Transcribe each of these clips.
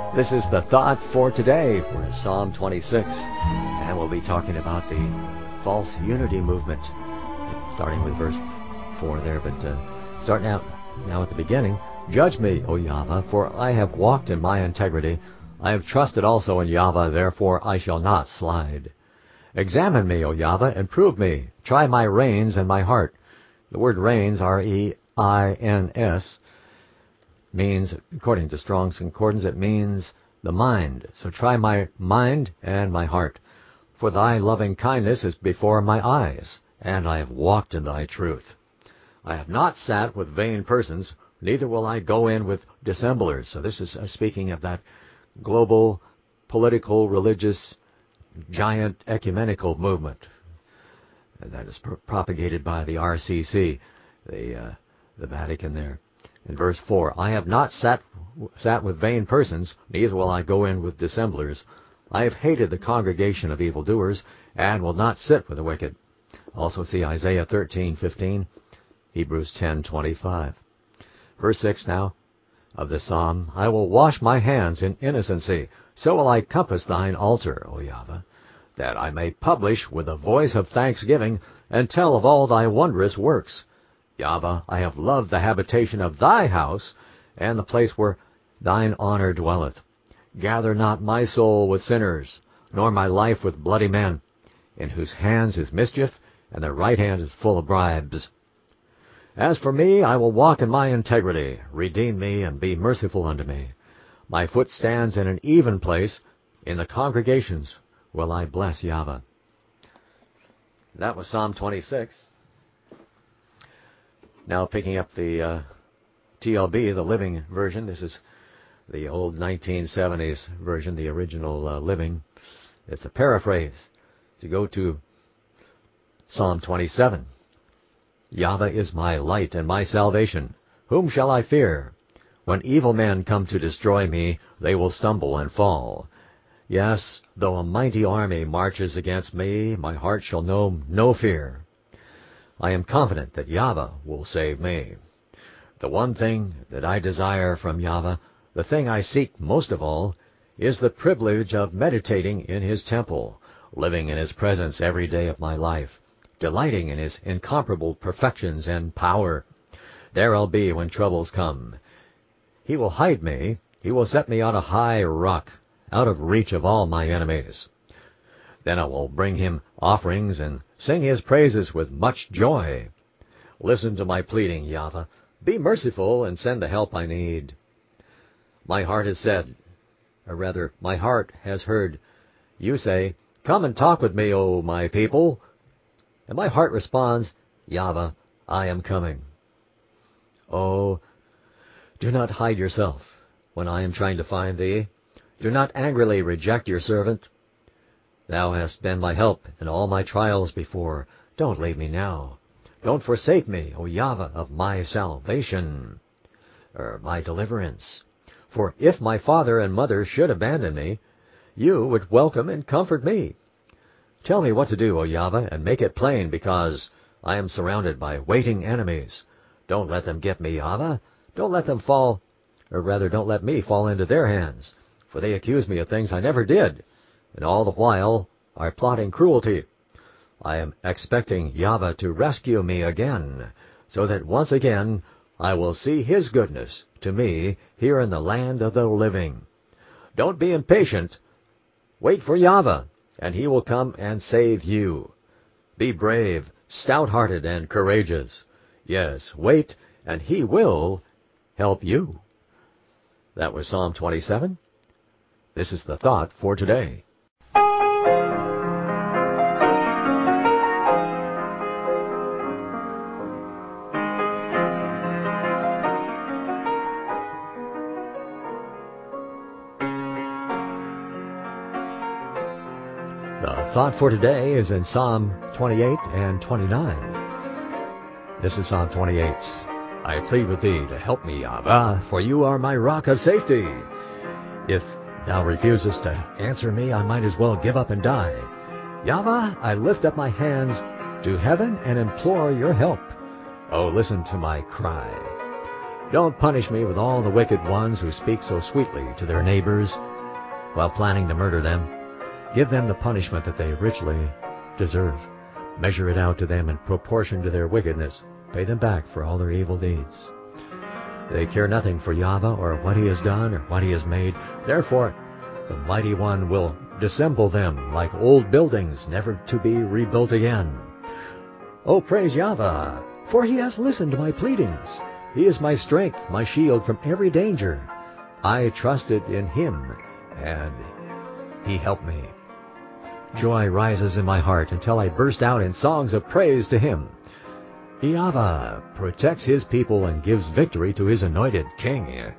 This is the thought for today for Psalm 26, and we'll be talking about the false unity movement, starting with verse 4 there, but starting out now at the beginning. Judge me, O Yahweh, for I have walked in my integrity. I have trusted also in Yahweh, therefore I shall not slide. Examine me, O Yahweh, and prove me. Try my reins and my heart. The word reins, R-E-I-N-S, means, according to Strong's Concordance, it means the mind. So try my mind and my heart. For thy loving kindness is before my eyes, and I have walked in thy truth. I have not sat with vain persons, neither will I go in with dissemblers. So this is speaking of that global, political, religious, giant ecumenical movement that is propagated by the RCC, the Vatican there. In verse 4, I have not sat with vain persons, neither will I go in with dissemblers. I have hated the congregation of evildoers, and will not sit with the wicked. Also see Isaiah 13:15, Hebrews 10:25. Verse 6 now of the psalm, I will wash my hands in innocency, so will I compass thine altar, O Yahweh, that I may publish with a voice of thanksgiving, and tell of all thy wondrous works. Yahweh, I have loved the habitation of thy house, and the place where thine honor dwelleth. Gather not my soul with sinners, nor my life with bloody men, in whose hands is mischief, and their right hand is full of bribes. As for me, I will walk in my integrity. Redeem me, and be merciful unto me. My foot stands in an even place. In the congregations will I bless Yahweh. That was Psalm 26. Now picking up the TLB, the Living version. This is the old 1970s version, the original Living. It's a paraphrase to go to Psalm 27. Yahweh is my light and my salvation. Whom shall I fear? When evil men come to destroy me, they will stumble and fall. Yes, though a mighty army marches against me, my heart shall know no fear. I am confident that Yahweh will save me. The one thing that I desire from Yahweh, the thing I seek most of all, is the privilege of meditating in his temple, living in his presence every day of my life, delighting in his incomparable perfections and power. There I'll be when troubles come. He will hide me. He will set me on a high rock, out of reach of all my enemies. Then I will bring him offerings and sing his praises with much joy. Listen to my pleading, Yahweh. Be merciful and send the help I need. My heart has said, or rather, my heart has heard you say, come and talk with me, O my people. And my heart responds, Yahweh, I am coming. Oh, do not hide yourself when I am trying to find thee. Do not angrily reject your servant. Thou hast been my help in all my trials before. Don't leave me now. Don't forsake me, O Yahweh of my salvation, or my deliverance. For if my father and mother should abandon me, you would welcome and comfort me. Tell me what to do, O Yahweh, and make it plain, because I am surrounded by waiting enemies. Don't let them get me, Yahweh. Don't let them fall, or rather, don't let me fall into their hands, for they accuse me of things I never did, and all the while are plotting cruelty. I am expecting Yahweh to rescue me again, so that once again I will see his goodness to me here in the land of the living. Don't be impatient. Wait for Yahweh, and he will come and save you. Be brave, stout-hearted, and courageous. Yes, wait, and he will help you. That was Psalm 27. This is the thought for today. The thought for today is in Psalm 28 and 29. This is Psalm 28. I plead with thee to help me, Yahweh, for you are my rock of safety. If thou refusest to answer me, I might as well give up and die. Yahweh, I lift up my hands to heaven and implore your help. Oh, listen to my cry. Don't punish me with all the wicked ones who speak so sweetly to their neighbors while planning to murder them. Give them the punishment that they richly deserve. Measure it out to them in proportion to their wickedness. Pay them back for all their evil deeds. They care nothing for Yahweh or what he has done or what he has made. Therefore, the Mighty One will dissemble them like old buildings, never to be rebuilt again. Oh, praise Yahweh, for he has listened to my pleadings. He is my strength, my shield from every danger. I trusted in him, and he helped me. Joy rises in my heart until I burst out in songs of praise to him. Yahweh protects his people and gives victory to his anointed king.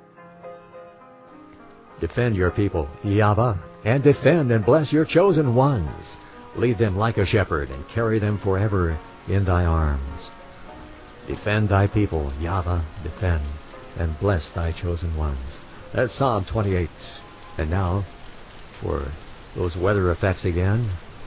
Defend your people, Yahweh, and defend and bless your chosen ones. Lead them like a shepherd and carry them forever in thy arms. Defend thy people, Yahweh, defend, and bless thy chosen ones. That's Psalm 28. And now, for those weather effects again,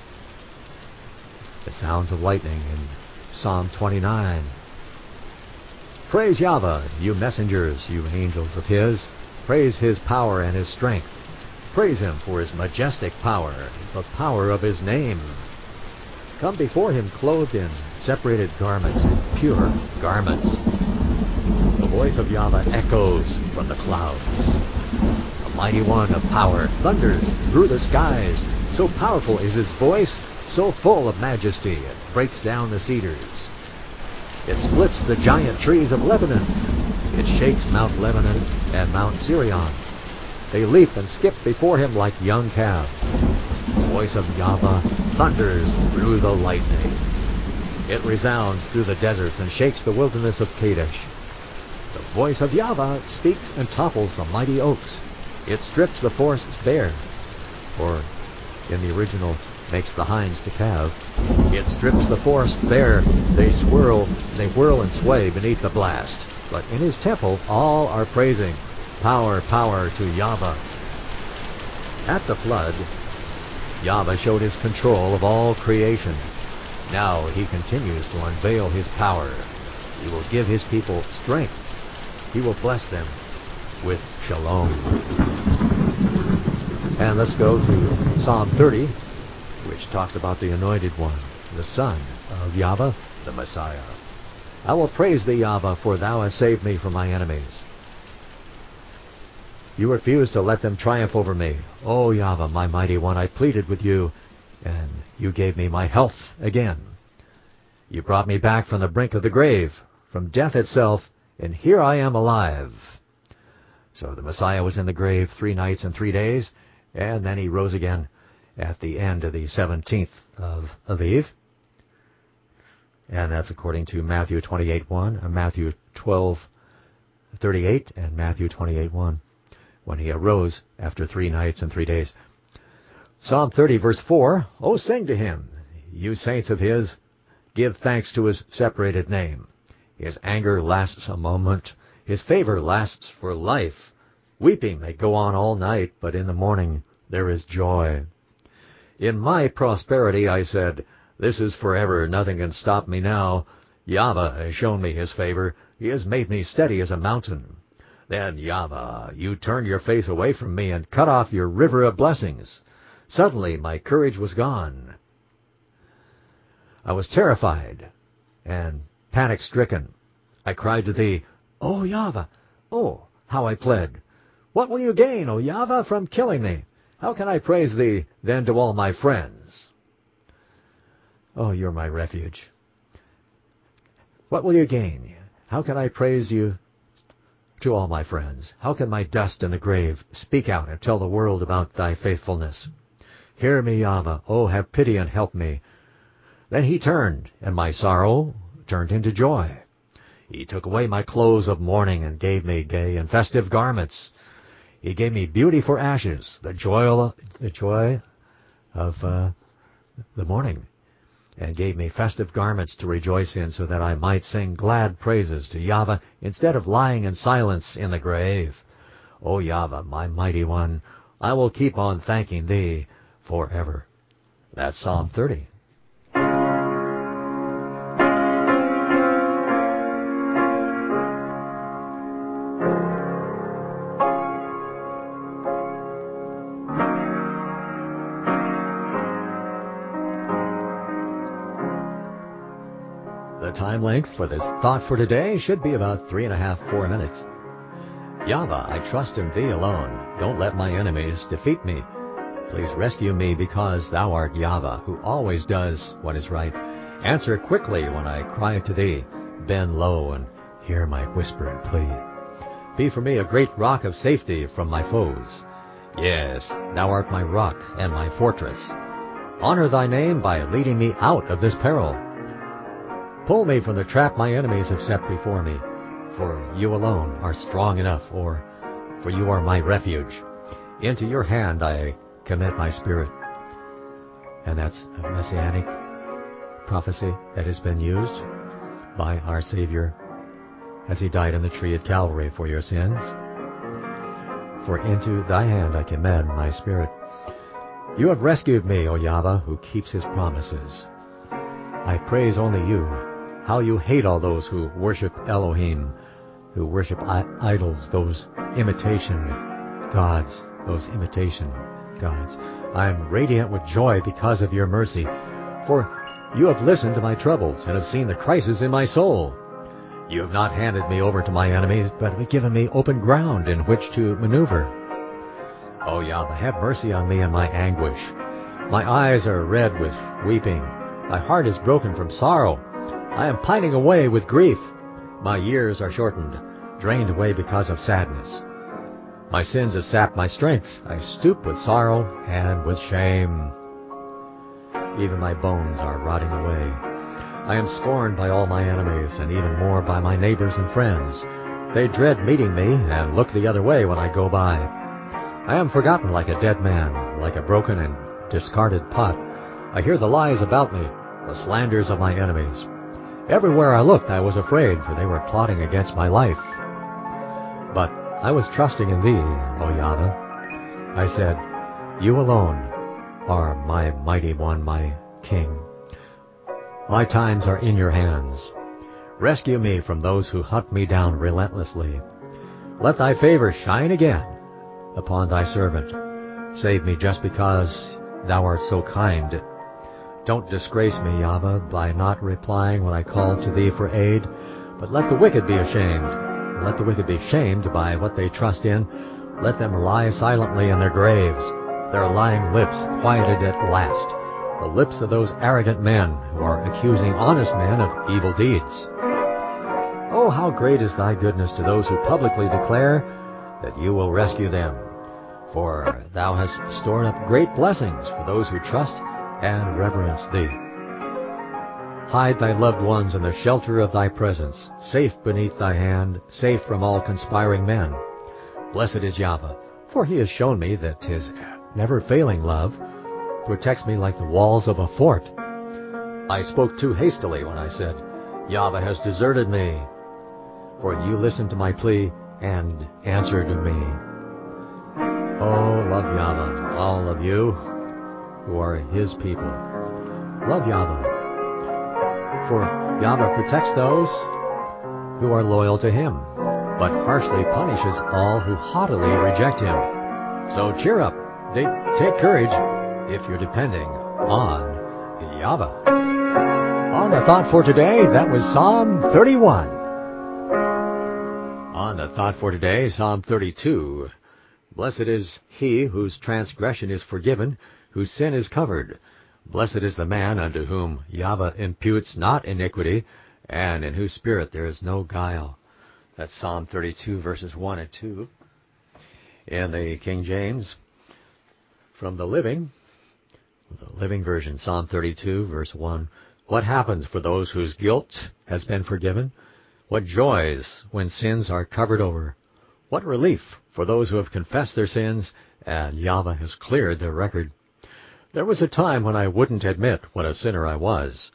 the sounds of lightning in Psalm 29. Praise Yahweh, you messengers, you angels of his. Praise his power and his strength. Praise him for his majestic power, the power of his name. Come before him clothed in separated garments, pure garments. The voice of Yahweh echoes from the clouds. The mighty one of power thunders through the skies. So powerful is his voice, so full of majesty, it breaks down the cedars. It splits the giant trees of Lebanon. It shakes Mount Lebanon and Mount Sirion. They leap and skip before him like young calves. The voice of Yahweh thunders through the lightning. It resounds through the deserts and shakes the wilderness of Kadesh. The voice of Yahweh speaks and topples the mighty oaks. It strips the forests bare, or in the original, makes the hinds to calve. It strips the forest bare. They whirl and sway beneath the blast. But in his temple all are praising. Power, power to Yahweh. At the flood, Yahweh showed his control of all creation. Now he continues to unveil his power. He will give his people strength. He will bless them with shalom. And let's go to Psalm 30, which talks about the Anointed One, the Son of Yahweh, the Messiah. I will praise thee, Yahweh, for thou hast saved me from my enemies. You refused to let them triumph over me. O Yahweh, my mighty one, I pleaded with you, and you gave me my health again. You brought me back from the brink of the grave, from death itself, and here I am alive. So the Messiah was in the grave 3 nights and 3 days, and then he rose again at the end of the 17th of Aviv. And that's according to Matthew 28:1, Matthew 12:38, and Matthew 28:1, when he arose after 3 nights and 3 days. Psalm 30, verse 4, Oh, sing to him, you saints of his, give thanks to his separated name. His anger lasts a moment, his favor lasts for life. Weeping may go on all night, but in the morning there is joy. In my prosperity I said, this is forever, nothing can stop me now. Yahweh has shown me his favor, he has made me steady as a mountain. Then, Yahweh, you turned your face away from me and cut off your river of blessings. Suddenly my courage was gone. I was terrified and panic-stricken. I cried to thee, O Yahweh, oh, how I pled. What will you gain, O Yahweh, from killing me? How can I praise thee then to all my friends? Oh, you're my refuge. What will you gain? How can I praise you to all my friends? How can my dust in the grave speak out and tell the world about thy faithfulness? Hear me, Yahweh, oh, have pity and help me. Then he turned, and my sorrow turned into joy. He took away my clothes of mourning and gave me gay and festive garments. He gave me beauty for ashes, the joy of the morning, and gave me festive garments to rejoice in, so that I might sing glad praises to Yahweh instead of lying in silence in the grave. O Yahweh, my mighty one, I will keep on thanking thee forever. That's Psalm 30. The time length for this thought for today should be about 3.5-4 minutes. Yahweh, I trust in thee alone. Don't let my enemies defeat me. Please rescue me because thou art Yahweh, who always does what is right. Answer quickly when I cry to thee. Bend low and hear my whispered plea. Be for me a great rock of safety from my foes. Yes, thou art my rock and my fortress. Honor thy name by leading me out of this peril. Pull me from the trap my enemies have set before me, for you alone are strong enough, for you are my refuge. Into your hand I commit my spirit. And that's a messianic prophecy that has been used by our Savior as he died on the tree at Calvary for your sins. For into thy hand I commend my spirit. You have rescued me, O Yahweh, who keeps his promises. I praise only you, how you hate all those who worship Elohim, who worship idols, those imitation gods. I am radiant with joy because of your mercy, for you have listened to my troubles and have seen the crisis in my soul. You have not handed me over to my enemies, but have given me open ground in which to maneuver. O Yahweh, have mercy on me in my anguish. My eyes are red with weeping. My heart is broken from sorrow. I am pining away with grief. My years are shortened, drained away because of sadness. My sins have sapped my strength. I stoop with sorrow and with shame. Even my bones are rotting away. I am scorned by all my enemies, and even more by my neighbors and friends. They dread meeting me and look the other way when I go by. I am forgotten like a dead man, like a broken and discarded pot. I hear the lies about me, the slanders of my enemies. Everywhere I looked I was afraid, for they were plotting against my life. But I was trusting in thee, O Yahweh. I said, you alone are my mighty one, my king. My times are in your hands. Rescue me from those who hunt me down relentlessly. Let thy favor shine again upon thy servant. Save me just because thou art so kind. Don't disgrace me, Yahweh, by not replying when I call to thee for aid, but let the wicked be ashamed. Let the wicked be shamed by what they trust in. Let them lie silently in their graves, their lying lips quieted at last, the lips of those arrogant men who are accusing honest men of evil deeds. Oh, how great is thy goodness to those who publicly declare that you will rescue them. For thou hast stored up great blessings for those who trust and reverence thee. Hide thy loved ones in the shelter of thy presence, safe beneath thy hand, safe from all conspiring men. Blessed is Yahweh, for he has shown me that his never-failing love protects me like the walls of a fort. I spoke too hastily when I said, Yahweh has deserted me. For you listened to my plea and answered me. Oh, love Yahweh, all of you who are his people. Love Yahweh. For Yahweh protects those who are loyal to him, but harshly punishes all who haughtily reject him. So cheer up, take courage, if you're depending on Yahweh. On the thought for today, that was Psalm 31. On the thought for today, Psalm 32. Blessed is he whose transgression is forgiven, whose sin is covered. Blessed is the man unto whom Yahweh imputes not iniquity, and in whose spirit there is no guile. That's Psalm 32, verses 1 and 2. In the King James, from the Living Version, Psalm 32, verse 1. What happens for those whose guilt has been forgiven? What joys when sins are covered over? What relief for those who have confessed their sins, and Yahweh has cleared their record. There was a time when I wouldn't admit what a sinner I was,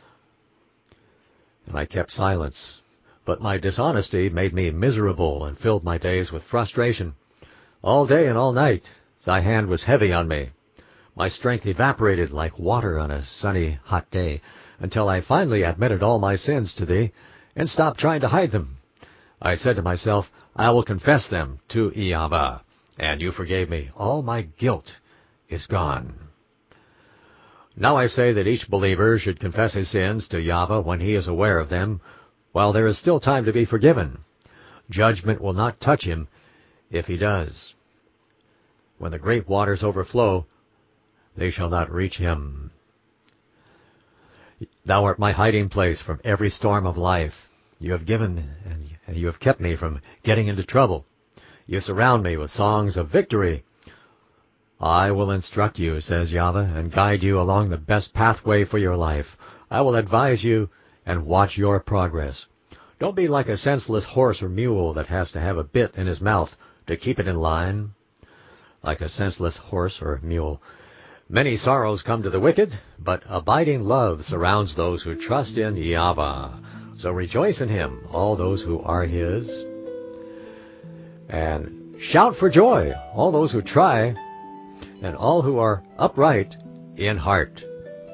and I kept silence. But my dishonesty made me miserable and filled my days with frustration. All day and all night thy hand was heavy on me. My strength evaporated like water on a sunny, hot day, until I finally admitted all my sins to thee and stopped trying to hide them. I said to myself, I will confess them to Yahweh, and you forgave me. All my guilt is gone. Now I say that each believer should confess his sins to Yahweh when he is aware of them, while there is still time to be forgiven. Judgment will not touch him if he does. When the great waters overflow, they shall not reach him. Thou art my hiding place from every storm of life. You have given and you have kept me from getting into trouble. You surround me with songs of victory. I will instruct you, says Yahweh, and guide you along the best pathway for your life. I will advise you and watch your progress. Don't be like a senseless horse or mule that has to have a bit in his mouth to keep it in line. Like a senseless horse or mule. Many sorrows come to the wicked, but abiding love surrounds those who trust in Yahweh. So rejoice in him, all those who are his. And shout for joy, all those who try, and all who are upright in heart.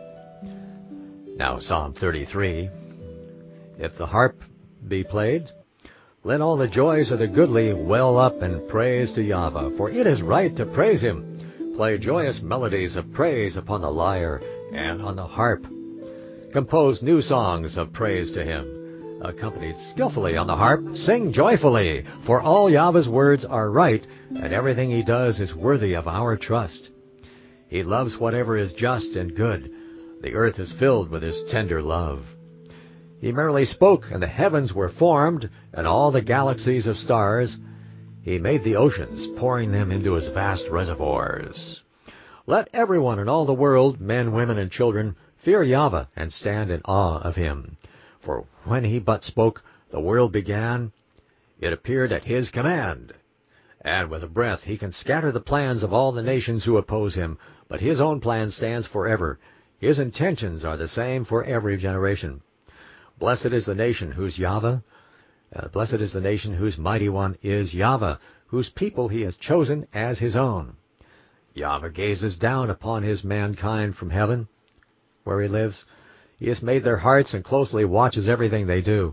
Now Psalm 33. If the harp be played, let all the joys of the goodly well up in praise to Yahweh, for it is right to praise him. Play joyous melodies of praise upon the lyre and on the harp. Compose new songs of praise to him. Accompanied skillfully on the harp, sing joyfully, for all Yahweh's words are right, and everything he does is worthy of our trust. He loves whatever is just and good. The earth is filled with his tender love. He merely spoke, and the heavens were formed, and all the galaxies of stars. He made the oceans, pouring them into his vast reservoirs. Let everyone in all the world, men, women, and children, fear Yahweh and stand in awe of him. For when he but spoke, the world began. It appeared at his command. And with a breath he can scatter the plans of all the nations who oppose him. But his own plan stands forever. His intentions are the same for every generation. Blessed is the nation whose Yahweh, blessed is the nation whose mighty one is Yahweh, whose people he has chosen as his own. Yahweh gazes down upon his mankind from heaven, where he lives. He has made their hearts and closely watches everything they do.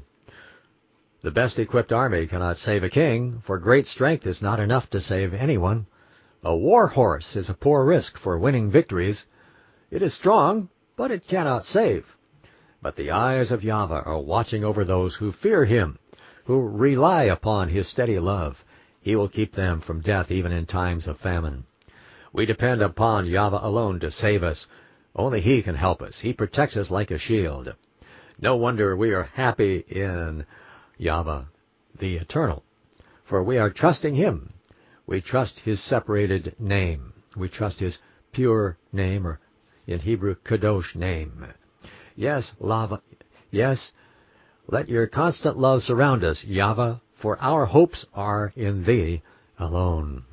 The best equipped army cannot save a king, for great strength is not enough to save anyone. A war horse is a poor risk for winning victories. It is strong, but it cannot save. But the eyes of Yahweh are watching over those who fear him, who rely upon his steady love. He will keep them from death even in times of famine. We depend upon Yahweh alone to save us. Only he can help us. He protects us like a shield. No wonder we are happy in Yahweh, the Eternal, for we are trusting him. We trust his separated name. We trust his pure name, or in Hebrew, kadosh name. Yes, love. Yes, let your constant love surround us, Yahweh, for our hopes are in thee alone.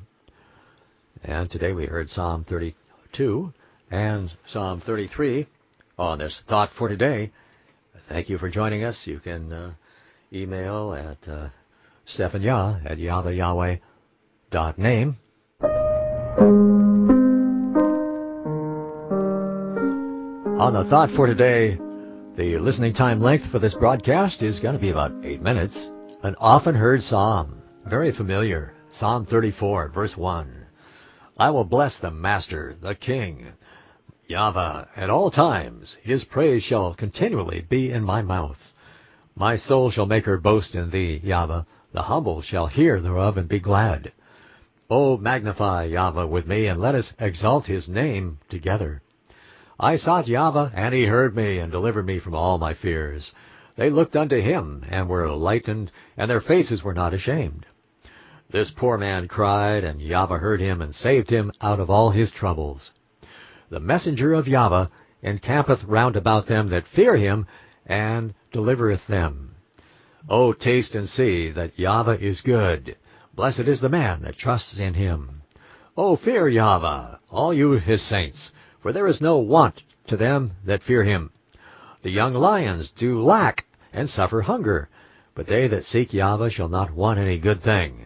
And today we heard Psalm 32 and Psalm 33 on this Thought for Today. Thank you for joining us. You can email at stephanyah@yahweh.name. On the Thought for Today, the listening time length for this broadcast is going to be about 8 minutes. An often heard psalm, very familiar, Psalm 34, verse 1. I will bless the Master, the King, Yahweh, at all times. His praise shall continually be in my mouth. My soul shall make her boast in thee, Yahweh. The humble shall hear thereof and be glad. O magnify Yahweh with me, and let us exalt his name together. I sought Yahweh, and he heard me, and delivered me from all my fears. They looked unto him, and were lightened, and their faces were not ashamed. This poor man cried, and Yahweh heard him, and saved him out of all his troubles. The messenger of Yahweh encampeth round about them that fear him, and delivereth them. O taste and see that Yahweh is good. Blessed is the man that trusts in him. O fear Yahweh, all you his saints, for there is no want to them that fear him. The young lions do lack and suffer hunger, but they that seek Yahweh shall not want any good thing.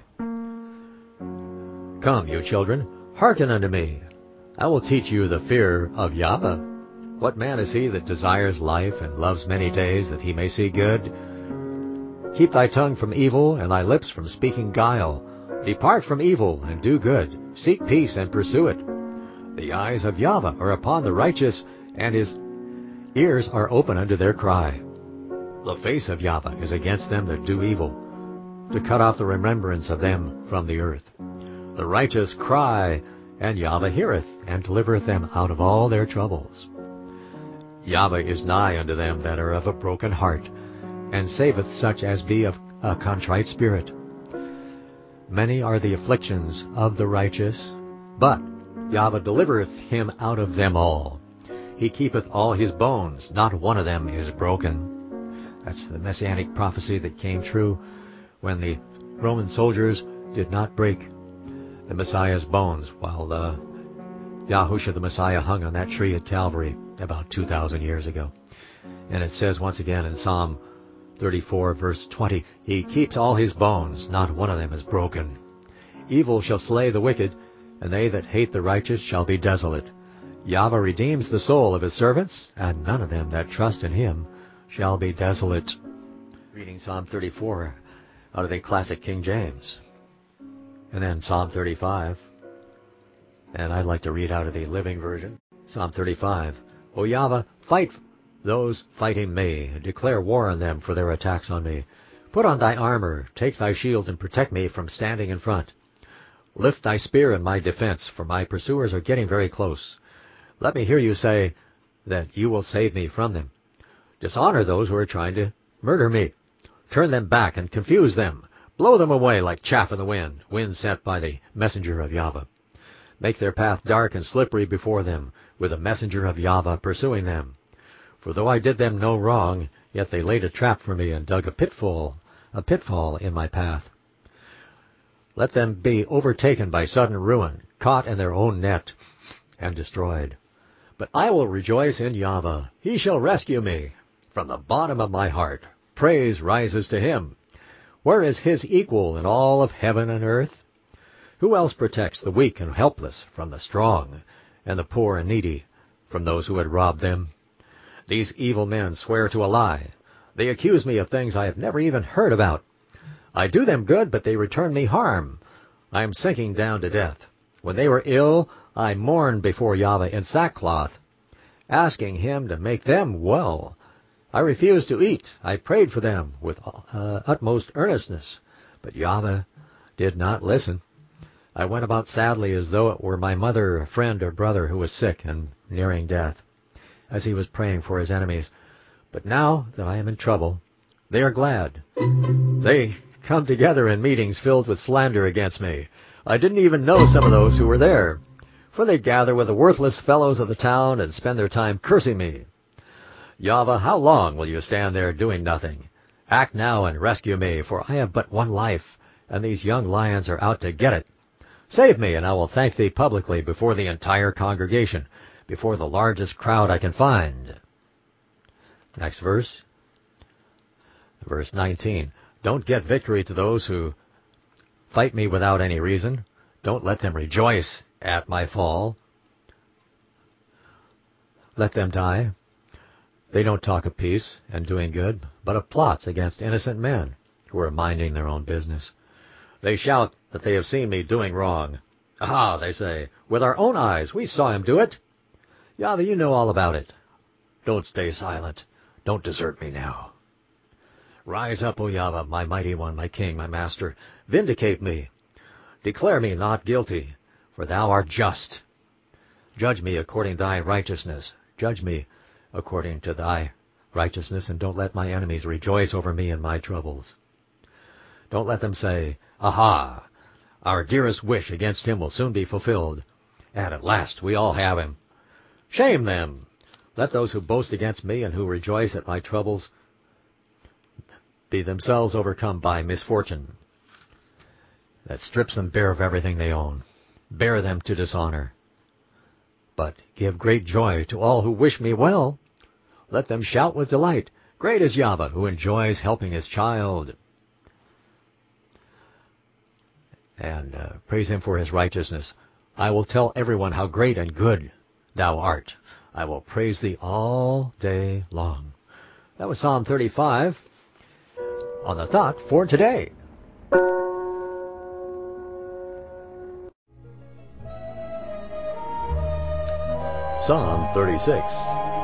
Come, you children, hearken unto me. I will teach you the fear of Yahweh. What man is he that desires life and loves many days, that he may see good? Keep thy tongue from evil, and thy lips from speaking guile. Depart from evil, and do good. Seek peace, and pursue it. The eyes of Yahweh are upon the righteous, and his ears are open unto their cry. The face of Yahweh is against them that do evil, to cut off the remembrance of them from the earth. The righteous cry, and Yahweh heareth, and delivereth them out of all their troubles. Yahweh is nigh unto them that are of a broken heart, and saveth such as be of a contrite spirit. Many are the afflictions of the righteous, but Yahweh delivereth him out of them all. He keepeth all his bones, not one of them is broken. That's the messianic prophecy that came true when the Roman soldiers did not break the Messiah's bones while Yahushua the Messiah hung on that tree at Calvary about 2,000 years ago. And it says once again in Psalm 34, verse 20, He keeps all his bones, not one of them is broken. Evil shall slay the wicked, and they that hate the righteous shall be desolate. Yahweh redeems the soul of his servants, and none of them that trust in him shall be desolate. Reading Psalm 34 out of the classic King James. And then Psalm 35. And I'd like to read out of the Living Version. Psalm 35. O Yahweh, fight those fighting me. Declare war on them for their attacks on me. Put on thy armor, take thy shield, and protect me from standing in front. Lift thy spear in my defense, for my pursuers are getting very close. Let me hear you say that you will save me from them. Dishonor those who are trying to murder me. Turn them back and confuse them. Blow them away like chaff in the wind sent by the messenger of Yahweh. Make their path dark and slippery before them, with a messenger of Yahweh pursuing them. For though I did them no wrong, yet they laid a trap for me and dug a pitfall in my path. Let them be overtaken by sudden ruin, caught in their own net, and destroyed. But I will rejoice in Yahweh. He shall rescue me. From the bottom of my heart, praise rises to him. Where is his equal in all of heaven and earth? Who else protects the weak and helpless from the strong, and the poor and needy from those who had robbed them? These evil men swear to a lie. They accuse me of things I have never even heard about. I do them good, but they return me harm. I am sinking down to death. When they were ill, I mourned before Yahweh in sackcloth, asking him to make them well. I refused to eat. I prayed for them with utmost earnestness, but Yahweh did not listen. I went about sadly as though it were my mother, friend, or brother who was sick and nearing death, as he was praying for his enemies. But now that I am in trouble, they are glad. They come together in meetings filled with slander against me. I didn't even know some of those who were there, for they gather with the worthless fellows of the town and spend their time cursing me. Yahweh, how long will you stand there doing nothing? Act now and rescue me, for I have but one life, and these young lions are out to get it. Save me, and I will thank thee publicly before the entire congregation, before the largest crowd I can find. Next verse. Verse 19. Don't get victory to those who fight me without any reason. Don't let them rejoice at my fall. Let them die. They don't talk of peace and doing good, but of plots against innocent men who are minding their own business. They shout that they have seen me doing wrong. Aha, they say, with our own eyes we saw him do it. Yahweh, you know all about it. Don't stay silent. Don't desert me now. Rise up, O Yahweh, my mighty one, my king, my master. Vindicate me. Declare me not guilty, for thou art just. Judge me according to thy righteousness. Judge me according to thy righteousness, and don't let my enemies rejoice over me in my troubles. Don't let them say, Aha, our dearest wish against him will soon be fulfilled, and at last we all have him. Shame them. Let those who boast against me and who rejoice at my troubles be themselves overcome by misfortune that strips them bare of everything they own. Bear them to dishonor. But give great joy to all who wish me well. Let them shout with delight. Great is Yahweh, who enjoys helping his child. And praise him for his righteousness. I will tell everyone how great and good thou art. I will praise thee all day long. That was Psalm 35 on the thought for today. Psalm 36.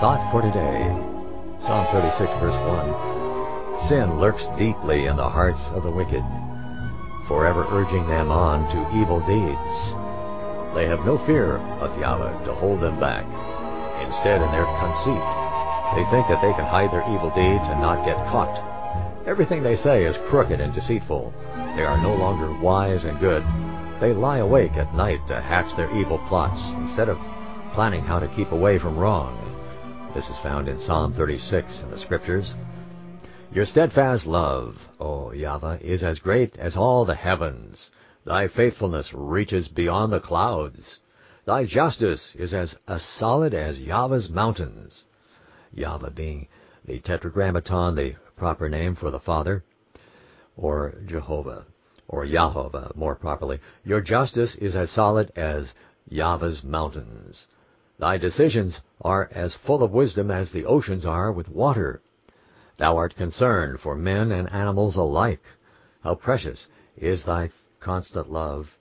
thought for today. Psalm 36, verse 1. Sin lurks deeply in the hearts of the wicked, forever urging them on to evil deeds. They have no fear of Yahweh to hold them back. Instead, in their conceit, they think that they can hide their evil deeds and not get caught. Everything they say is crooked and deceitful. They are no longer wise and good. They lie awake at night to hatch their evil plots instead of planning how to keep away from wrong. This is found in Psalm 36 in the Scriptures. Your steadfast love, O Yahweh, is as great as all the heavens. Thy faithfulness reaches beyond the clouds. Thy justice is as solid as Yahweh's mountains. Yahweh being the tetragrammaton, the proper name for the Father, or Jehovah, or Yahovah more properly. Your justice is as solid as Yahweh's mountains. Thy decisions are as full of wisdom as the oceans are with water. Thou art concerned for men and animals alike. How precious is thy constant love.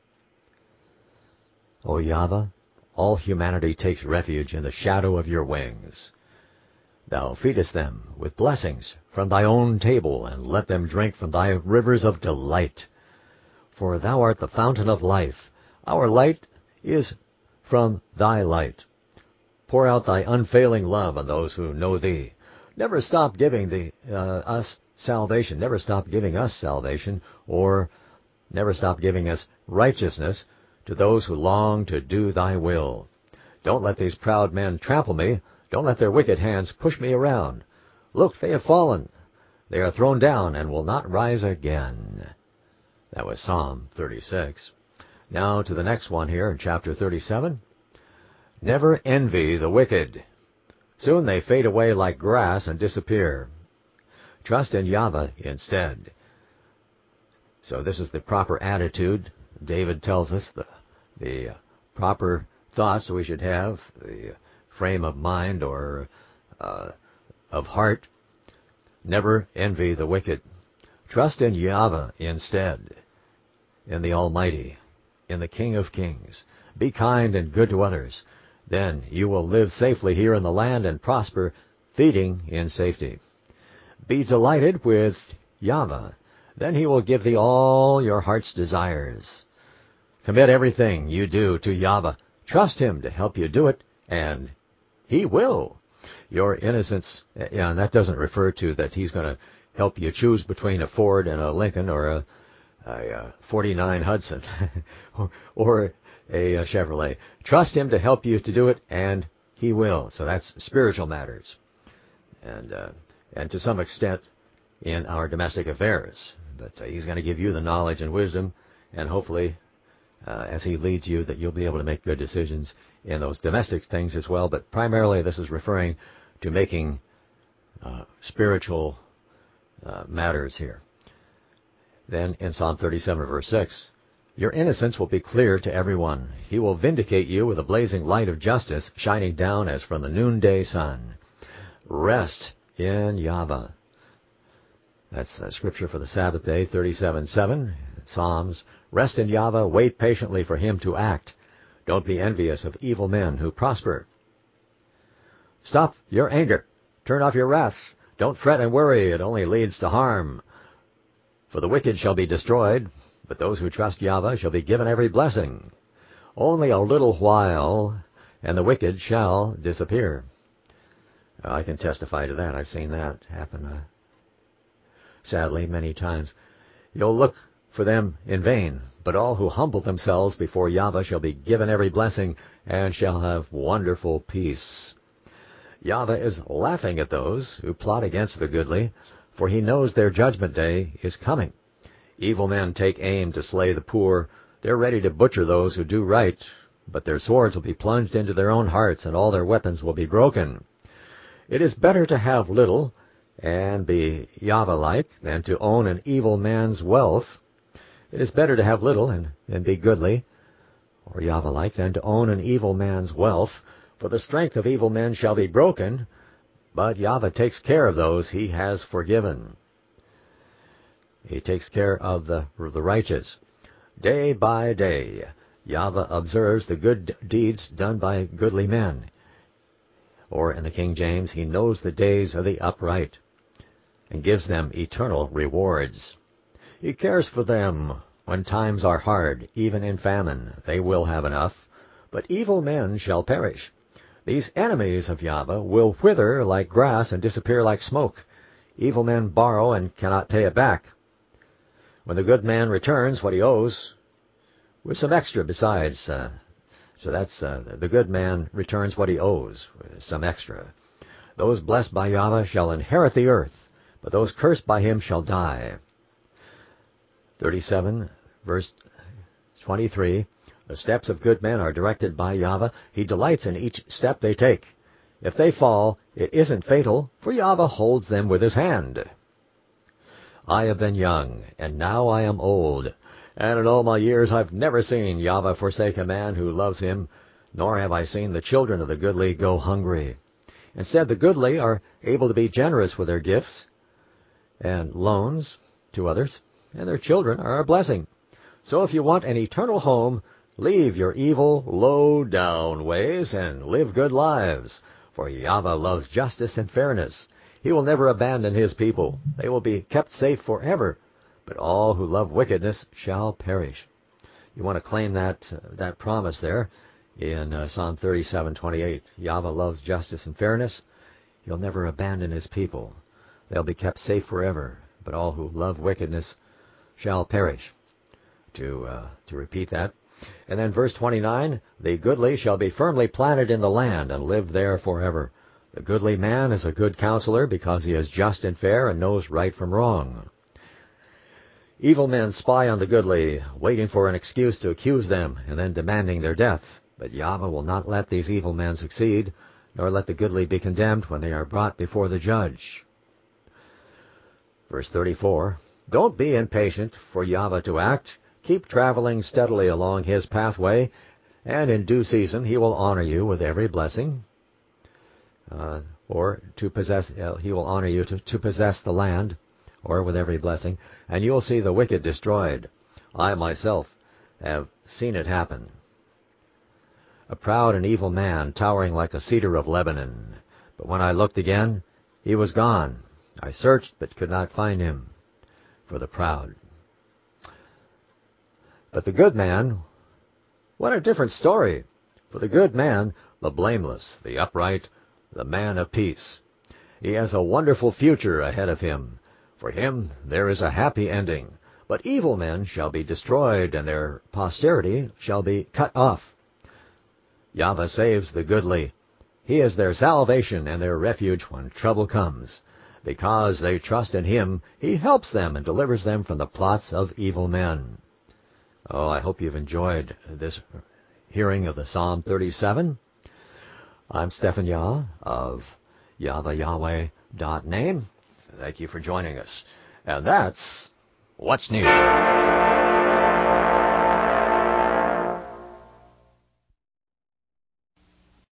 O Yahweh, all humanity takes refuge in the shadow of your wings. Thou feedest them with blessings from thy own table, and let them drink from thy rivers of delight. For thou art the fountain of life. Our light is from thy light. Pour out thy unfailing love on those who know thee. Never stop giving us salvation. Never stop giving us salvation, or never stop giving us righteousness to those who long to do thy will. Don't let these proud men trample me. Don't let their wicked hands push me around. Look, they have fallen. They are thrown down and will not rise again. That was Psalm 36. Now to the next one here in chapter 37. Never envy the wicked. Soon they fade away like grass and disappear. Trust in Yahweh instead. So this is the proper attitude. David tells us the proper thoughts we should have, the frame of mind or of heart. Never envy the wicked. Trust in Yahweh instead, in the Almighty, in the King of Kings. Be kind and good to others. Then you will live safely here in the land and prosper, feeding in safety. Be delighted with Yahweh. Then he will give thee all your heart's desires. Commit everything you do to Yahweh. Trust him to help you do it, and he will. Your innocence, and that doesn't refer to that he's going to help you choose between a Ford and a Lincoln or a 49 Hudson or a Chevrolet. Trust him to help you to do it, and he will. So that's spiritual matters, and to some extent in our domestic affairs. But he's going to give you the knowledge and wisdom, and hopefully as he leads you, that you'll be able to make good decisions in those domestic things as well. But primarily this is referring to making spiritual matters here. Then in Psalm 37, verse 6, your innocence will be clear to everyone. He will vindicate you with a blazing light of justice, shining down as from the noonday sun. Rest in Yahweh. That's scripture for the Sabbath day, 37:7, Psalms. Rest in Yahweh, wait patiently for him to act. Don't be envious of evil men who prosper. Stop your anger. Turn off your wrath. Don't fret and worry. It only leads to harm. For the wicked shall be destroyed, but those who trust Yahweh shall be given every blessing. Only a little while, and the wicked shall disappear. I can testify to that. I've seen that happen, sadly, many times. You'll look for them in vain, but all who humble themselves before Yahweh shall be given every blessing, and shall have wonderful peace. Yahweh is laughing at those who plot against the goodly, for he knows their judgment day is coming. Evil men take aim to slay the poor. They're ready to butcher those who do right, but their swords will be plunged into their own hearts, and all their weapons will be broken. It is better to have little and be Yahweh-like than to own an evil man's wealth. It is better to have little and be goodly, or Yahweh-like, than to own an evil man's wealth. For the strength of evil men shall be broken, but Yahweh takes care of those he has forgiven. He takes care of the righteous. Day by day, Yahweh observes the good deeds done by goodly men. Or in the King James, he knows the days of the upright and gives them eternal rewards. He cares for them when times are hard, even in famine. They will have enough, but evil men shall perish. These enemies of Yahweh will wither like grass and disappear like smoke. Evil men borrow and cannot pay it back. When the good man returns what he owes, with some extra besides, so that's the good man returns what he owes, with some extra. Those blessed by Yahweh shall inherit the earth, but those cursed by him shall die. 37, verse 23. The steps of good men are directed by Yahweh. He delights in each step they take. If they fall, it isn't fatal, for Yahweh holds them with his hand. I have been young, and now I am old, and in all my years I've never seen Yahweh forsake a man who loves him, nor have I seen the children of the goodly go hungry. Instead, the goodly are able to be generous with their gifts and loans to others, and their children are a blessing. So if you want an eternal home, leave your evil, low-down ways and live good lives. For Yahweh loves justice and fairness. He will never abandon his people. They will be kept safe forever. But all who love wickedness shall perish. You want to claim that promise there in Psalm 37:28. Yahweh loves justice and fairness. He'll never abandon his people. They'll be kept safe forever. But all who love wickedness shall perish. To repeat that. And then verse 29, the goodly shall be firmly planted in the land and live there forever. The goodly man is a good counselor because he is just and fair and knows right from wrong. Evil men spy on the goodly, waiting for an excuse to accuse them and then demanding their death. But Yahweh will not let these evil men succeed, nor let the goodly be condemned when they are brought before the judge. Verse 34, don't be impatient for Yahweh to act. Keep traveling steadily along his pathway, and in due season he will honor you with every blessing. Or to possess, he will honor you to possess the land, or with every blessing, and you will see the wicked destroyed. I myself have seen it happen. A proud and evil man, towering like a cedar of Lebanon. But when I looked again, he was gone. I searched, but could not find him for the proud. But the good man, what a different story. For the good man, the blameless, the upright, the man of peace. He has a wonderful future ahead of him. For him there is a happy ending. But evil men shall be destroyed, and their posterity shall be cut off. Yahweh saves the goodly. He is their salvation and their refuge when trouble comes. Because they trust in him, he helps them and delivers them from the plots of evil men. Oh, I hope you've enjoyed this hearing of the Psalm 37. I'm Stephen Yah of YahwehYahweh.name. Thank you for joining us. And that's What's New.